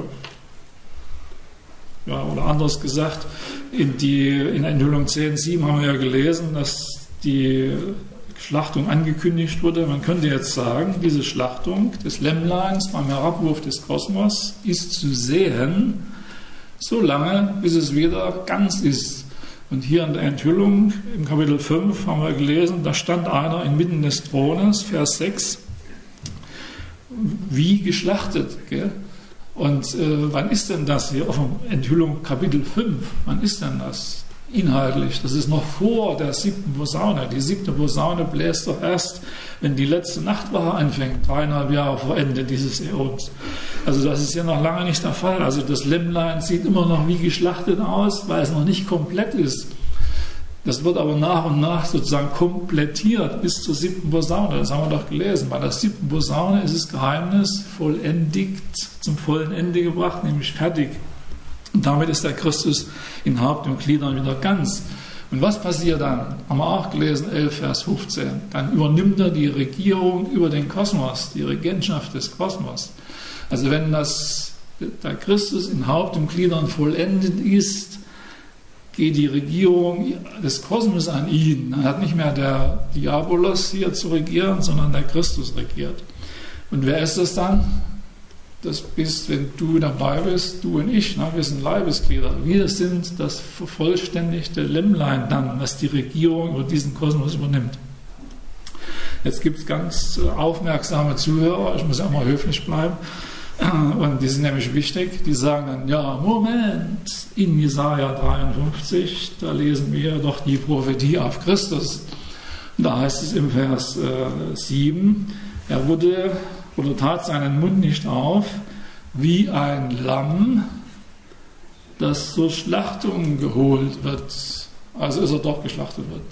ja, oder anders gesagt, in, die, in Enthüllung zehn sieben haben wir ja gelesen, dass die Schlachtung angekündigt wurde. Man könnte jetzt sagen, diese Schlachtung des Lämmleins beim Herabwurf des Kosmos ist zu sehen, so lange, bis es wieder ganz ist. Und hier in der Enthüllung, im Kapitel fünf, haben wir gelesen, da stand einer inmitten des Thrones, Vers sechs, wie geschlachtet. Gell? Und äh, wann ist denn das hier? Auf Enthüllung Kapitel fünf, wann ist denn das inhaltlich? Das ist noch vor der siebten Posaune. Die siebte Posaune bläst doch erst, wenn die letzte Nachtwache anfängt, dreieinhalb Jahre vor Ende dieses Äons. Also das ist ja noch lange nicht der Fall. Also das Lämmlein sieht immer noch wie geschlachtet aus, weil es noch nicht komplett ist. Das wird aber nach und nach sozusagen komplettiert bis zur siebten Posaune. Das haben wir doch gelesen. Bei der siebten Posaune ist das Geheimnis vollendigt, zum vollen Ende gebracht, nämlich fertig. Und damit ist der Christus in Haupt und Gliedern wieder ganz. Und was passiert dann? Haben wir auch gelesen, elf Vers fünfzehn. Dann übernimmt er die Regierung über den Kosmos, die Regentschaft des Kosmos. Also wenn das, der Christus in Haupt und Gliedern vollendet ist, geht die Regierung des Kosmos an ihn. Dann hat nicht mehr der Diabolos hier zu regieren, sondern der Christus regiert. Und wer ist das dann? Das bist, wenn du dabei bist, du und ich. Ne? Wir sind Leibesglieder. Wir sind das vervollständigte Lämmlein dann, das die Regierung über diesen Kosmos übernimmt. Jetzt gibt es ganz aufmerksame Zuhörer, ich muss ja auch mal höflich bleiben, und die sind nämlich wichtig, die sagen dann, ja, Moment, in Jesaja dreiundfünfzig, da lesen wir doch die Prophetie auf Christus. Und da heißt es im Vers äh, sieben, er wurde oder tat seinen Mund nicht auf, wie ein Lamm, das zur Schlachtung geholt wird. Also ist er doch geschlachtet wird.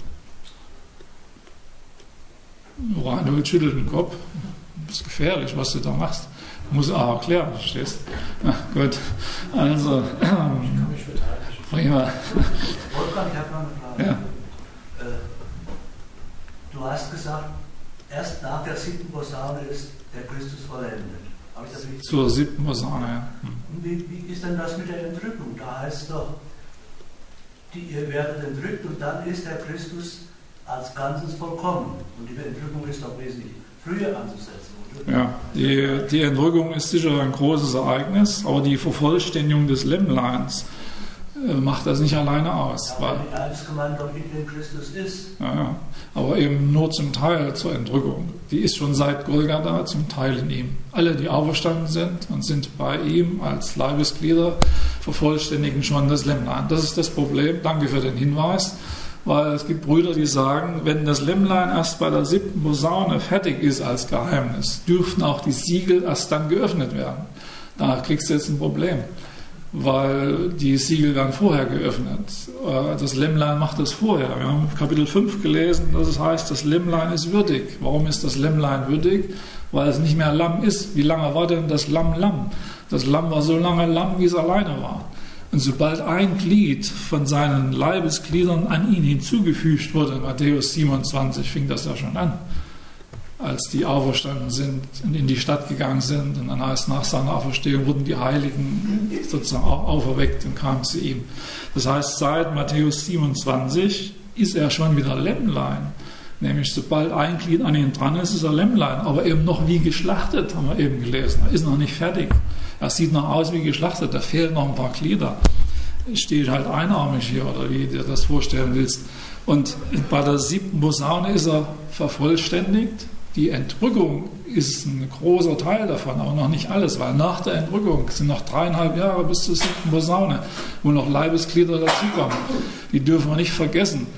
Reinhold schüttelt den Kopf. Das ist gefährlich, was du da machst. Muss auch erklären, verstehst du? Na gut, also, ähm, prima. Wolfgang, ich habe noch eine Frage. Ja. Äh, du hast gesagt, erst nach der siebten Posaune ist der Christus vollendet. Habe ich das richtig? Zur siebten Posaune, ja. Und wie, wie ist denn das mit der Entrückung? Da heißt doch, die, ihr werdet entrückt und dann ist der Christus als Ganzes vollkommen. Und die Entrückung ist doch wesentlich früher anzusetzen. Ja, die, die Entrückung ist sicher ein großes Ereignis, aber die Vervollständigung des Lämmleins äh, macht das nicht alleine aus. Ja, weil die Eidesgemeinde doch in dem Christus ist. Ja, ja, aber eben nur zum Teil zur Entrückung. Die ist schon seit Golgatha zum Teil in ihm. Alle, die auferstanden sind und sind bei ihm als Leibesglieder, vervollständigen schon das Lämmlein. Das ist das Problem. Danke für den Hinweis. Weil es gibt Brüder, die sagen, wenn das Lämmlein erst bei der siebten Posaune fertig ist als Geheimnis, dürften auch die Siegel erst dann geöffnet werden. Da kriegst du jetzt ein Problem, weil die Siegel werden vorher geöffnet. Das Lämmlein macht das vorher. Wir haben Kapitel fünf gelesen, dass es heißt, das Lämmlein ist würdig. Warum ist das Lämmlein würdig? Weil es nicht mehr Lamm ist. Wie lange war denn das Lamm Lamm? Das Lamm war so lange Lamm, wie es alleine war. Und sobald ein Glied von seinen Leibesgliedern an ihn hinzugefügt wurde, in Matthäus siebenundzwanzig fing das ja schon an, als die auferstanden sind und in die Stadt gegangen sind. Und dann heißt, nach seiner Auferstehung wurden die Heiligen sozusagen auch auferweckt und kamen zu ihm. Das heißt, seit Matthäus siebenundzwanzig ist er schon wieder Lämmlein. Nämlich, sobald ein Glied an ihn dran ist, ist er Lämmlein. Aber eben noch wie geschlachtet, haben wir eben gelesen. Er ist noch nicht fertig. Er sieht noch aus wie geschlachtet, da fehlen noch ein paar Glieder. Steht halt einarmig hier, oder wie du dir das vorstellen willst. Und bei der siebten Posaune ist er vervollständigt. Die Entrückung ist ein großer Teil davon, aber noch nicht alles, weil nach der Entrückung sind noch dreieinhalb Jahre bis zur siebten Posaune, wo noch Leibesglieder dazukommen. Die dürfen wir nicht vergessen.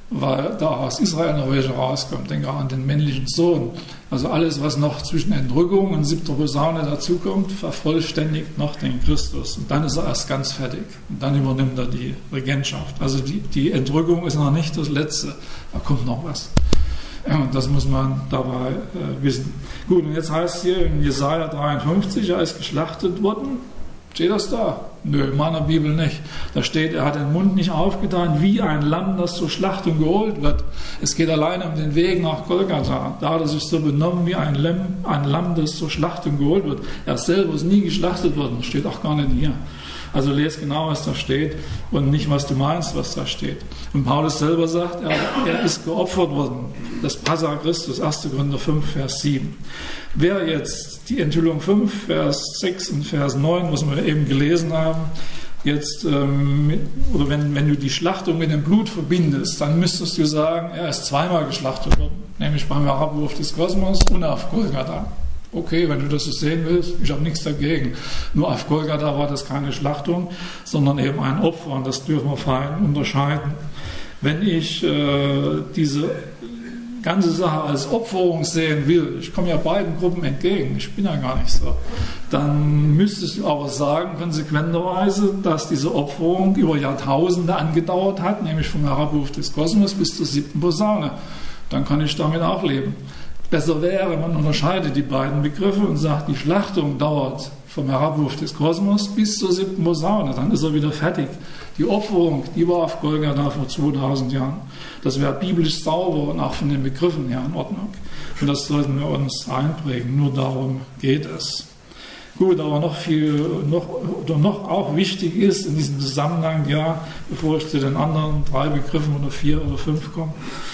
weil da aus Israel noch welche rauskommt. Denke auch an den männlichen Sohn. Also alles, was noch zwischen Entrückung und siebter Posaune dazukommt, vervollständigt noch den Christus. Und dann ist er erst ganz fertig. Und dann übernimmt er die Regentschaft. Also die, die Entrückung ist noch nicht das Letzte. Da kommt noch was. Und das muss man dabei äh, wissen. Gut, und jetzt heißt es hier in Jesaja dreiundfünfzig, er ist geschlachtet worden. Steht das da? Nö, in meiner Bibel nicht. Da steht, er hat den Mund nicht aufgetan, wie ein Lamm, das zur Schlachtung geholt wird. Es geht alleine um den Weg nach Golgatha. Da hat er sich so benommen wie ein Lamm, ein Lamm, das zur Schlachtung geholt wird. Er selber ist nie geschlachtet worden. Steht auch gar nicht hier. Also lese genau, was da steht und nicht, was du meinst, was da steht. Und Paulus selber sagt, er, er ist geopfert worden. Das Passa Christus, erster Korinther fünf, Vers sieben. Wer jetzt die Enthüllung fünf, Vers sechs und Vers neun, was wir eben gelesen haben, jetzt, ähm, oder wenn, wenn du die Schlachtung mit dem Blut verbindest, dann müsstest du sagen, er ist zweimal geschlachtet worden, nämlich beim Herabwurf des Kosmos und auf Golgatha. Okay, wenn du das so sehen willst, ich habe nichts dagegen. Nur auf Golgatha war das keine Schlachtung, sondern eben ein Opfer, und das dürfen wir fein unterscheiden. Wenn ich äh, diese ganze Sache als Opferung sehen will, ich komme ja beiden Gruppen entgegen, ich bin ja gar nicht so, dann müsstest du aber sagen, konsequenterweise, dass diese Opferung über Jahrtausende angedauert hat, nämlich vom Herabwurf des Kosmos bis zur siebten Posaune. Dann kann ich damit auch leben. Besser wäre, man unterscheidet die beiden Begriffe und sagt, die Schlachtung dauert vom Herabwurf des Kosmos bis zur siebten Posaune, dann ist er wieder fertig. Die Opferung, die war auf Golgatha vor zweitausend Jahren. Das wäre biblisch sauber und auch von den Begriffen her in Ordnung. Und das sollten wir uns einprägen. Nur darum geht es. Gut, aber noch viel, noch, oder noch auch wichtig ist in diesem Zusammenhang, ja, bevor ich zu den anderen drei Begriffen oder vier oder fünf komme,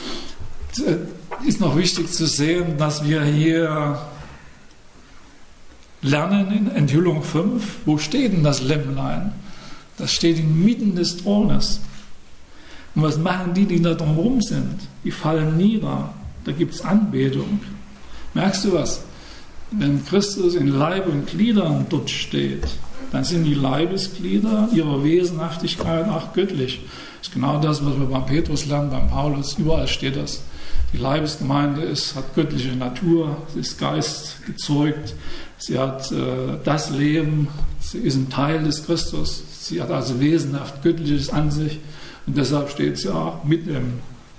ist noch wichtig zu sehen, dass wir hier lernen in Enthüllung fünf, wo steht denn das Lämmlein? Das steht inmitten des Thrones. Und was machen die, die da drumherum sind? Die fallen nieder. Da gibt es Anbetung. Merkst du was? Wenn Christus in Leib und Gliedern dort steht, dann sind die Leibesglieder ihrer Wesenhaftigkeit auch göttlich. Das ist genau das, was wir beim Petrus lernen, beim Paulus. Überall steht das. Die Leibesgemeinde ist, hat göttliche Natur, sie ist geistgezeugt, sie hat äh, das Leben, sie ist ein Teil des Christus, sie hat also wesenhaft Göttliches an sich und deshalb steht sie auch mit dem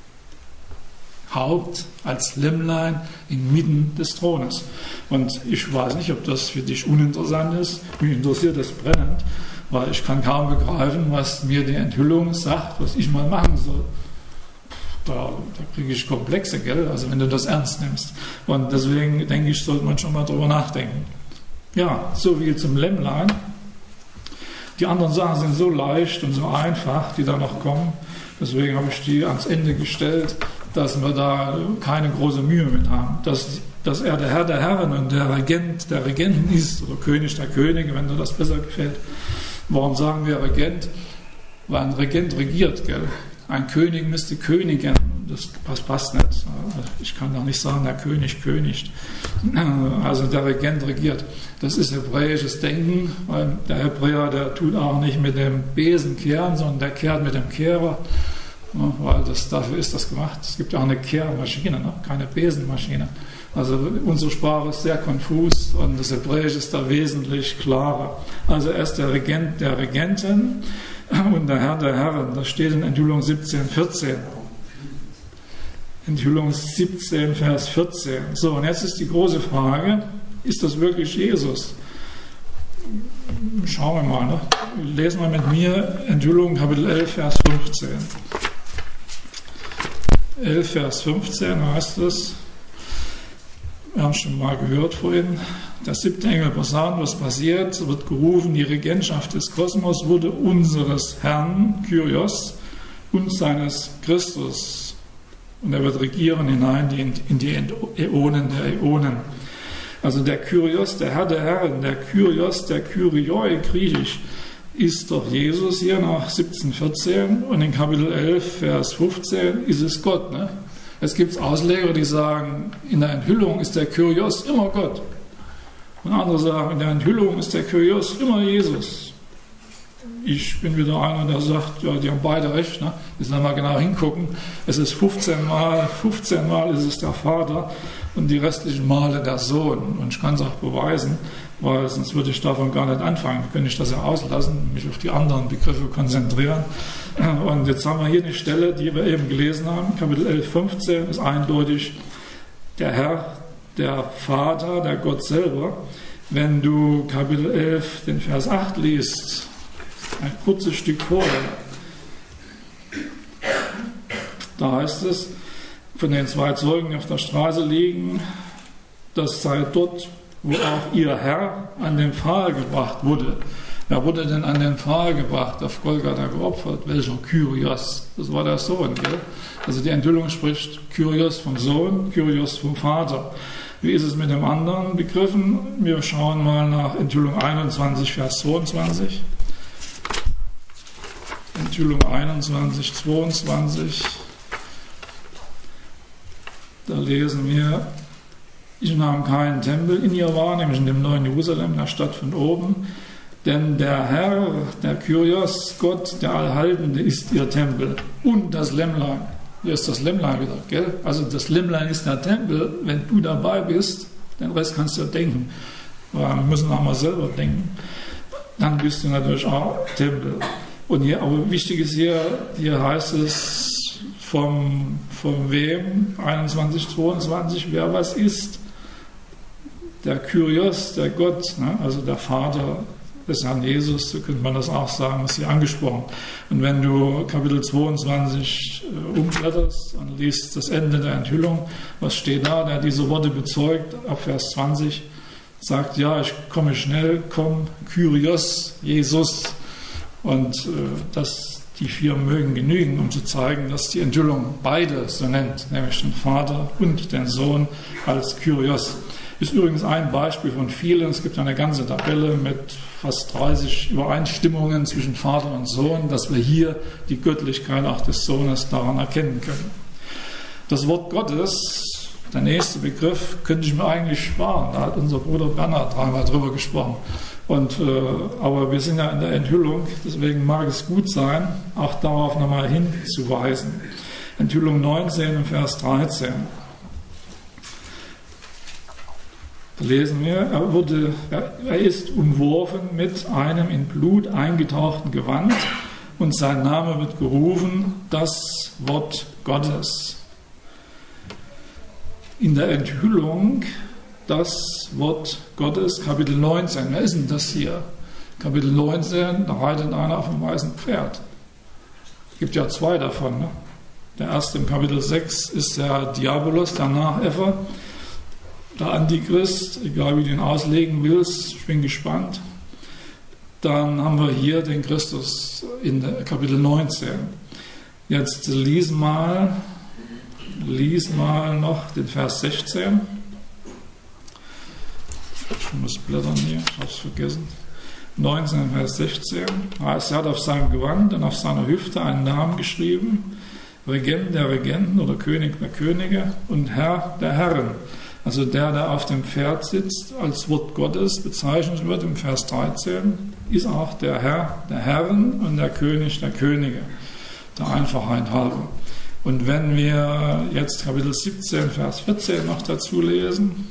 Haupt als Lämmlein inmitten des Thrones. Und ich weiß nicht, ob das für dich uninteressant ist, mich interessiert das brennend, weil ich kann kaum begreifen, was mir die Enthüllung sagt, was ich mal machen soll. Da, da kriege ich Komplexe, gell? Also wenn du das ernst nimmst. Und deswegen denke ich, sollte man schon mal drüber nachdenken. Ja, so viel zum Lämmlein. Die anderen Sachen sind so leicht und so einfach, die da noch kommen. Deswegen habe ich die ans Ende gestellt, dass wir da keine große Mühe mit haben. Dass, dass er der Herr der Herren und der Regent der Regenten ist, oder König der Könige, wenn dir das besser gefällt. Warum sagen wir Regent? Weil ein Regent regiert, gell? Ein König müsste Königin, das passt, passt nicht. Ich kann doch nicht sagen, der König königt. Also der Regent regiert. Das ist hebräisches Denken, weil der Hebräer, der tut auch nicht mit dem Besen kehren, sondern der kehrt mit dem Kehrer, weil das, dafür ist das gemacht. Es gibt ja auch eine Kehrmaschine, ne? Keine Besenmaschine. Also unsere Sprache ist sehr konfus und das Hebräische ist da wesentlich klarer. Also er ist der Regent der Regenten und der Herr der Herren. Das steht in Enthüllung siebzehn, vierzehn. Enthüllung siebzehn, Vers vierzehn. So, und jetzt ist die große Frage, ist das wirklich Jesus? Schauen wir mal. Ne? Lesen wir mit mir Enthüllung Kapitel elf, Vers fünfzehn. elf, Vers fünfzehn heißt es, wir haben es schon mal gehört vorhin, der siebte Engel posaunt, was passiert, es wird gerufen, die Regentschaft des Kosmos wurde unseres Herrn, Kyrios, und seines Christus. Und er wird regieren hinein in die Äonen der Äonen. Also der Kyrios, der Herr der Herren, der Kyrios, der Kyrioi, griechisch, ist doch Jesus hier nach siebzehn vierzehn und in Kapitel elf, Vers fünfzehn ist es Gott. Ne? Es gibt Ausleger, die sagen, in der Enthüllung ist der Kyrios immer Gott. Und andere sagen, in der Enthüllung ist der Kyrios immer Jesus. ich bin wieder einer, der sagt, ja, die haben beide recht. Ne? Wir sollen mal genau hingucken. Es ist fünfzehn Mal, fünfzehn Mal ist es der Vater und die restlichen Male der Sohn. Und ich kann es auch beweisen, weil sonst würde ich davon gar nicht anfangen. Könnte ich das ja auslassen, mich auf die anderen Begriffe konzentrieren. Und jetzt haben wir hier eine Stelle, die wir eben gelesen haben, Kapitel elf, fünfzehn, ist eindeutig der Herr, der Vater, der Gott selber. Wenn du Kapitel elf, den Vers acht liest, ein kurzes Stück vorher, da heißt es, von den zwei Zeugen die auf der Straße liegen, das sei dort, wo auch ihr Herr an den Pfahl gebracht wurde. Wer wurde denn an den Pfahl gebracht, auf Golgatha geopfert? Welcher? Kyrios. Das war der Sohn, gell? Also die Enthüllung spricht Kyrios vom Sohn, Kyrios vom Vater. Wie ist es mit dem anderen Begriffen? Wir schauen mal nach Enthüllung einundzwanzig, Vers zweiundzwanzig. Enthüllung einundzwanzig, zweiundzwanzig. Da lesen wir, ich nahm keinen Tempel in ihr wahr, nämlich in dem neuen Jerusalem, der Stadt von oben, denn der Herr, der Kyrios, Gott, der Allhaltende, ist ihr Tempel und das Lämmlein. Hier ist das Lämmlein wieder, gell? Also das Lämmlein ist der Tempel. Wenn du dabei bist, den Rest kannst du ja denken. Wir müssen auch mal selber denken. Dann bist du natürlich auch Tempel. Und hier, aber wichtig ist hier, hier heißt es vom, vom wem, einundzwanzig, zweiundzwanzig, wer was ist. Der Kyrios, der Gott, ne? Also der Vater des Herrn Jesus, so könnte man das auch sagen, ist hier angesprochen. Und wenn du Kapitel zweiundzwanzig äh, umblätterst und liest das Ende der Enthüllung, was steht da, der diese Worte bezeugt, ab Vers zwanzig, sagt, ja, ich komme schnell, komm, Kyrios, Jesus. Und äh, das, die vier mögen genügen, um zu zeigen, dass die Enthüllung beide so nennt, nämlich den Vater und den Sohn als Kyrios. Ist übrigens ein Beispiel von vielen. Es gibt eine ganze Tabelle mit fast dreißig Übereinstimmungen zwischen Vater und Sohn, dass wir hier die Göttlichkeit auch des Sohnes daran erkennen können. Das Wort Gottes, der nächste Begriff, könnte ich mir eigentlich sparen. Da hat unser Bruder Bernhard dreimal drüber gesprochen. Und, äh, aber wir sind ja in der Enthüllung, deswegen mag es gut sein, auch darauf nochmal hinzuweisen. Enthüllung neunzehn, Vers dreizehn. Da lesen wir, er, wurde, er ist umworfen mit einem in Blut eingetauchten Gewand und sein Name wird gerufen, das Wort Gottes. In der Enthüllung das Wort Gottes, Kapitel neunzehn. Wer ist denn das hier? Kapitel neunzehn, da reitet einer auf einem weißen Pferd. Es gibt ja zwei davon. Ne? Der erste im Kapitel sechs ist der Diabolos, der Nachäffer. Der Antichrist, egal wie du ihn auslegen willst, ich bin gespannt. Dann haben wir hier den Christus in der Kapitel neunzehn. Jetzt lies mal, lies mal noch den Vers sechzehn. Ich muss blättern hier, ich habe es vergessen. neunzehn, Vers sechzehn. Er hat auf seinem Gewand und auf seiner Hüfte einen Namen geschrieben. Regent der Regenten oder König der Könige und Herr der Herren. Also der, der auf dem Pferd sitzt, als Wort Gottes bezeichnet wird im Vers dreizehn, ist auch der Herr der Herren und der König der Könige, der Einfachheit halber. Und wenn wir jetzt Kapitel siebzehn, Vers vierzehn noch dazu lesen,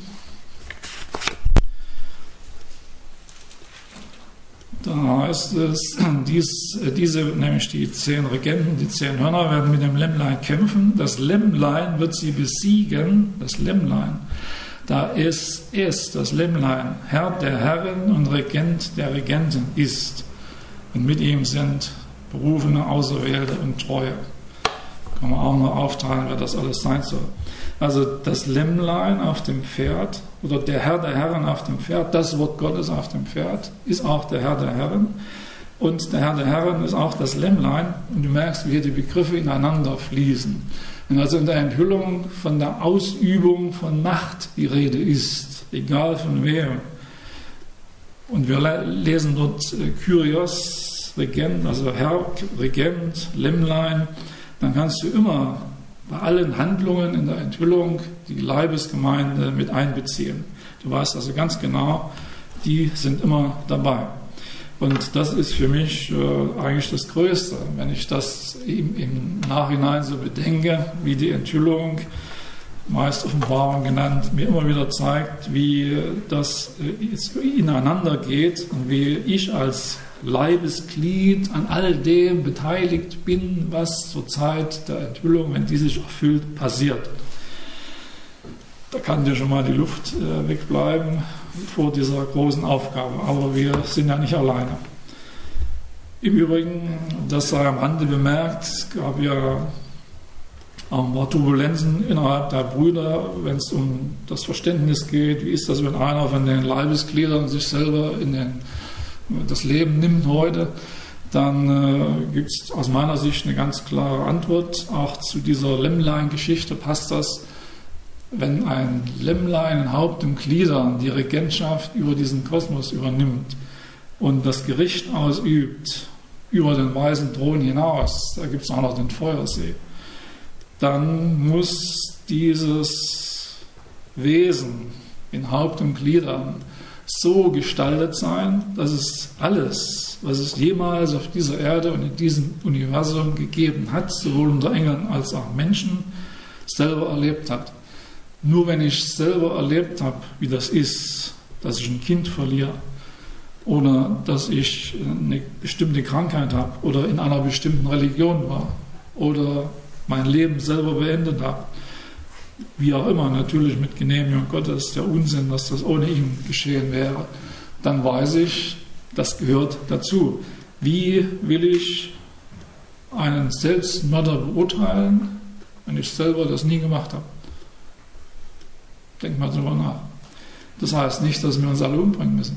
da heißt es, dies, diese, nämlich die zehn Regenten, die zehn Hörner werden mit dem Lämmlein kämpfen. Das Lämmlein wird sie besiegen, das Lämmlein. Da es, es, das Lämmlein, Herr der Herren und Regent der Regenten ist. Und mit ihm sind Berufene, Auserwählte und Treue. Kann man auch noch aufteilen, wer das alles sein soll. Also das Lämmlein auf dem Pferd oder der Herr der Herren auf dem Pferd, das Wort Gottes auf dem Pferd, ist auch der Herr der Herren. Und der Herr der Herren ist auch das Lämmlein. Und du merkst, wie hier die Begriffe ineinander fließen. Wenn also in der Enthüllung von der Ausübung von Macht die Rede ist, egal von wem. Und wir lesen dort Kyrios, Regent, also Herr, Regent, Lämmlein, dann kannst du immer bei allen Handlungen in der Enthüllung die Leibesgemeinde mit einbeziehen. Du weißt also ganz genau, die sind immer dabei. Und das ist für mich äh, eigentlich das Größte, wenn ich das im, im Nachhinein so bedenke, wie die Enthüllung, meist Offenbarung genannt, mir immer wieder zeigt, wie das äh, ineinander geht und wie ich als Leibesglied an all dem beteiligt bin, was zur Zeit der Enthüllung, wenn die sich erfüllt, passiert. Da kann dir schon mal die Luft äh, wegbleiben vor dieser großen Aufgabe. Aber wir sind ja nicht alleine. Im Übrigen, das sei am Rande bemerkt, es gab ja auch ein paar Turbulenzen innerhalb der Brüder, wenn es um das Verständnis geht. Wie ist das, wenn einer von den Leibesgliedern sich selber in den, das Leben nimmt heute? Dann äh, gibt es aus meiner Sicht eine ganz klare Antwort. Auch zu dieser Lämmlein-Geschichte passt das. Wenn ein Lämmlein, ein Haupt und Gliedern die Regentschaft über diesen Kosmos übernimmt und das Gericht ausübt über den weißen Thron hinaus, da gibt es auch noch den Feuersee, dann muss dieses Wesen in Haupt und Gliedern so gestaltet sein, dass es alles, was es jemals auf dieser Erde und in diesem Universum gegeben hat, sowohl unter Engeln als auch Menschen, selber erlebt hat. Nur wenn ich selber erlebt habe, wie das ist, dass ich ein Kind verliere oder dass ich eine bestimmte Krankheit habe oder in einer bestimmten Religion war oder mein Leben selber beendet habe, wie auch immer, natürlich mit Genehmigung Gottes, der Unsinn, dass das ohne ihn geschehen wäre, dann weiß ich, das gehört dazu. Wie will ich einen Selbstmörder beurteilen, wenn ich selber das nie gemacht habe? Denkt mal drüber nach. Das heißt nicht, dass wir uns alle umbringen müssen.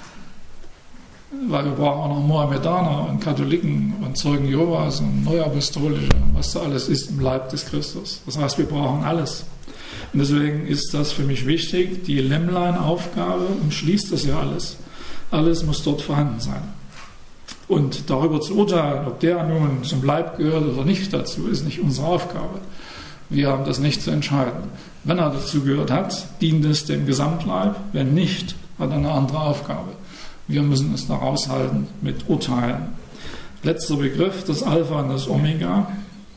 Weil wir brauchen auch noch Mohammedaner und Katholiken und Zeugen Jehovas und Neuapostolische und was da alles ist im Leib des Christus. Das heißt, wir brauchen alles. Und deswegen ist das für mich wichtig. Die Lämmlein-Aufgabe umschließt das ja alles. Alles muss dort vorhanden sein. Und darüber zu urteilen, ob der nun zum Leib gehört oder nicht dazu, ist nicht unsere Aufgabe. Wir haben das nicht zu entscheiden. Wenn er dazu gehört hat, dient es dem Gesamtleib. Wenn nicht, hat er eine andere Aufgabe. Wir müssen es da raushalten mit Urteilen. Letzter Begriff, das Alpha und das Omega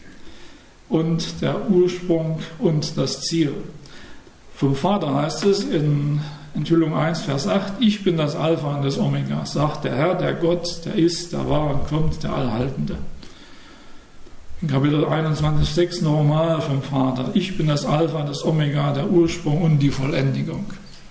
und der Ursprung und das Ziel. Vom Vater heißt es in Enthüllung eins, Vers acht, ich bin das Alpha und das Omega, sagt der Herr, der Gott, der ist, der war und kommt, der Allhaltende. In Kapitel einundzwanzig, sechs nochmal vom Vater. Ich bin das Alpha, das Omega, der Ursprung und die Vollendigung.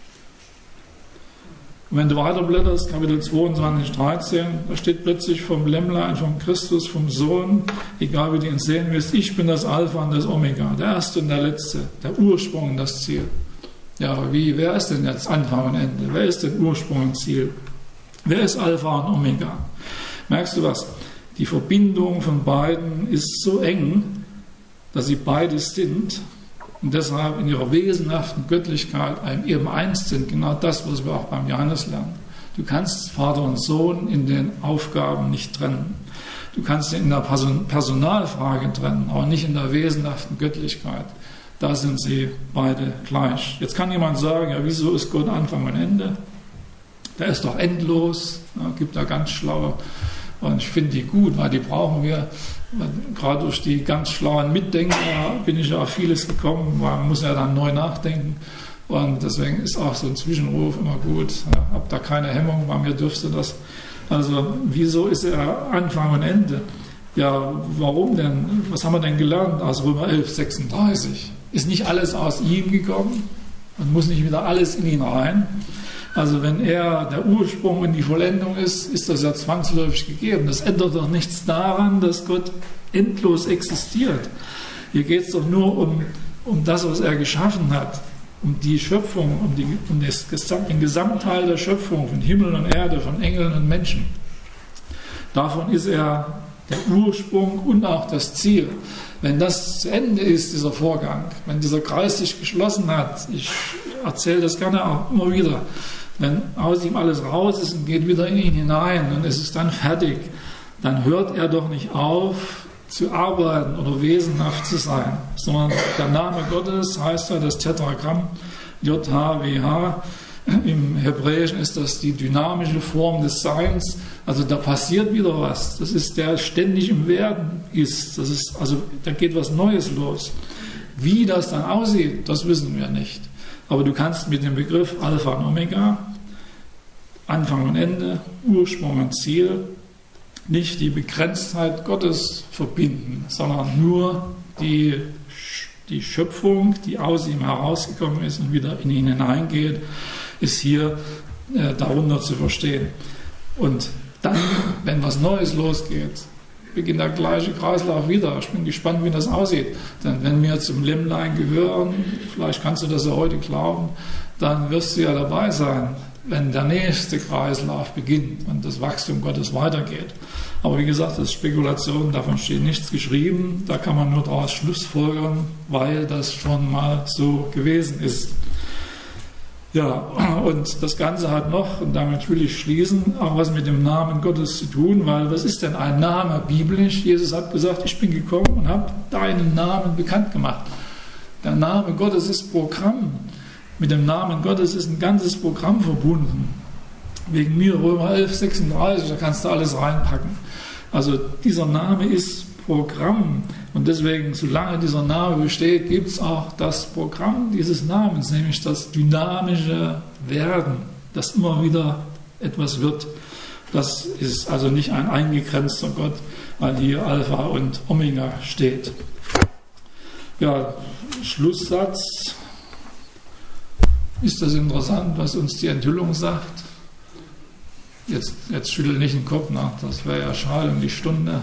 Und wenn du weiterblätterst, Kapitel zweiundzwanzig, dreizehn, da steht plötzlich vom Lämmlein, vom Christus, vom Sohn, egal wie du ihn sehen willst, ich bin das Alpha und das Omega, der Erste und der Letzte, der Ursprung und das Ziel. Ja, aber wie, wer ist denn jetzt Anfang und Ende? Wer ist denn Ursprung und Ziel? Wer ist Alpha und Omega? Merkst du was? Die Verbindung von beiden ist so eng, dass sie beides sind und deshalb in ihrer wesenhaften Göttlichkeit eben eins sind. Genau das, was wir auch beim Johannes lernen. Du kannst Vater und Sohn in den Aufgaben nicht trennen. Du kannst sie in der Personalfrage trennen, aber nicht in der wesenhaften Göttlichkeit. Da sind sie beide gleich. Jetzt kann jemand sagen, ja, wieso ist Gott Anfang und Ende? Der ist doch endlos, ja, gibt da ganz schlaue. Und ich finde die gut, weil die brauchen wir. Gerade durch die ganz schlauen Mitdenker bin ich ja auf vieles gekommen. Man muss ja dann neu nachdenken. Und deswegen ist auch so ein Zwischenruf immer gut. Ja, hab da keine Hemmung, bei mir dürfte das. Also, wieso ist er Anfang und Ende? Ja, warum denn? Was haben wir denn gelernt aus Römer elf, sechsunddreißig? Ist nicht alles aus ihm gekommen? Man muss nicht wieder alles in ihn rein. Also wenn er der Ursprung und die Vollendung ist, ist das ja zwangsläufig gegeben. Das ändert doch nichts daran, dass Gott endlos existiert. Hier geht es doch nur um, um das, was er geschaffen hat, um die Schöpfung, um, die, um das, den Gesamtteil der Schöpfung, von Himmel und Erde, von Engeln und Menschen. Davon ist er der Ursprung und auch das Ziel. Wenn das zu Ende ist, dieser Vorgang, wenn dieser Kreis sich geschlossen hat, ich erzähle das gerne auch immer wieder, wenn aus ihm alles raus ist und geht wieder in ihn hinein und es ist dann fertig, dann hört er doch nicht auf zu arbeiten oder wesenhaft zu sein, sondern der Name Gottes heißt ja das Tetragramm J H W H, Im Hebräischen ist das die dynamische Form des Seins. Also da passiert wieder was. Das ist der ständig im Werden ist. Das ist also da geht was Neues los. Wie das dann aussieht, das wissen wir nicht. Aber du kannst mit dem Begriff Alpha und Omega, Anfang und Ende, Ursprung und Ziel, nicht die Begrenztheit Gottes verbinden, sondern nur die, die Schöpfung, die aus ihm herausgekommen ist und wieder in ihn hineingeht, ist hier äh, darunter zu verstehen. Und dann, wenn was Neues losgeht, beginnt der gleiche Kreislauf wieder. Ich bin gespannt, wie das aussieht. Denn wenn wir zum Lämmlein gehören, vielleicht kannst du das ja heute glauben, dann wirst du ja dabei sein, wenn der nächste Kreislauf beginnt und das Wachstum Gottes weitergeht. Aber wie gesagt, das ist Spekulation, davon steht nichts geschrieben. Da kann man nur daraus schlussfolgern, weil das schon mal so gewesen ist. Ja, und das Ganze hat noch, und damit will ich schließen, auch was mit dem Namen Gottes zu tun, weil was ist denn ein Name biblisch? Jesus hat gesagt, ich bin gekommen und habe deinen Namen bekannt gemacht. Der Name Gottes ist Programm. Mit dem Namen Gottes ist ein ganzes Programm verbunden. Wegen mir Römer elf, sechsunddreißig, da kannst du alles reinpacken. Also dieser Name ist Programm. Und deswegen, solange dieser Name besteht, gibt es auch das Programm dieses Namens, nämlich das dynamische Werden, das immer wieder etwas wird. Das ist also nicht ein eingegrenzter Gott, weil hier Alpha und Omega steht. Ja, Schlusssatz. Ist das interessant, was uns die Enthüllung sagt? Jetzt, jetzt schüttel nicht den Kopf nach, das wäre ja schade um die Stunde.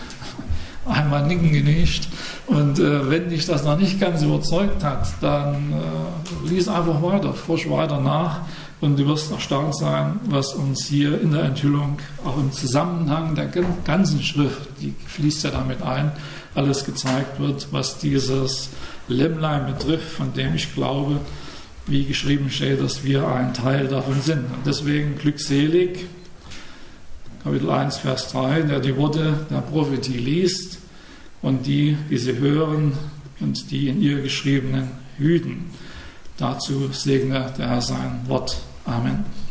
Einmal nicken genügt. Und äh, wenn dich das noch nicht ganz überzeugt hat, dann äh, lies einfach weiter, forsch weiter nach und du wirst erstaunt sein, was uns hier in der Enthüllung, auch im Zusammenhang der ganzen Schrift, die fließt ja damit ein, alles gezeigt wird, was dieses Lämmlein betrifft, von dem ich glaube, wie geschrieben steht, dass wir ein Teil davon sind. Und deswegen glückselig, Kapitel eins, Vers drei, der die Worte der Prophetie liest und die, die sie hören und die in ihr geschriebenen hüten. Dazu segne der Herr sein Wort. Amen.